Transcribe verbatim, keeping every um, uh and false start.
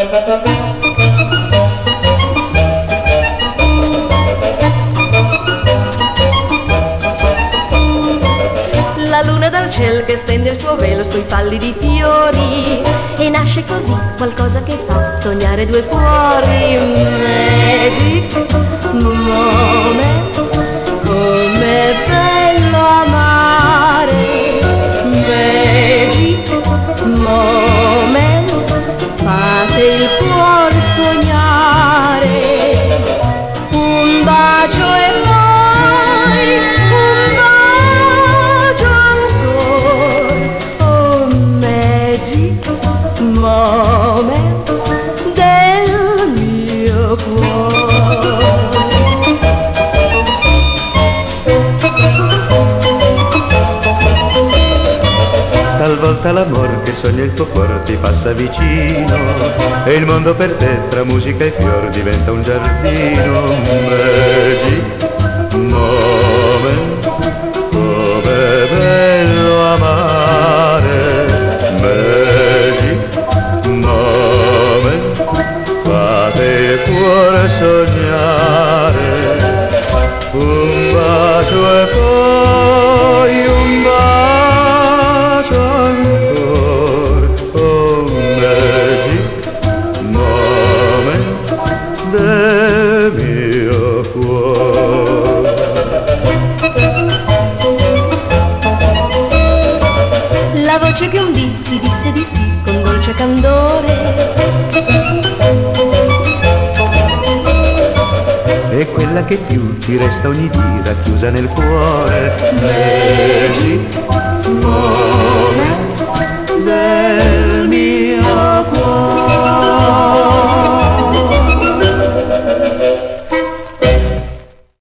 La luna dal cielo che stende il suo velo sui pallidi fiori e nasce così qualcosa che fa sognare due cuori. Magic moments, com'è bello amare. Magic moments, fate il cuore sognare. Un bacio e poi un bacio ancora. Oh, magic moments del mio cuore. Talvolta l'amor che sogna il tuo cuore ti passa vicino e il mondo per te tra musica e fior diventa un giardino. Magic moment, com'è bello amare. Magic moment, fate il cuore sognare. Un bacio e poi un bacio ancora. Oh, magic moment del mio cuore. La voce che un dì ci disse di sì con dolce candore è quella che più ti resta ogni dì racchiusa nel cuore. Magic moment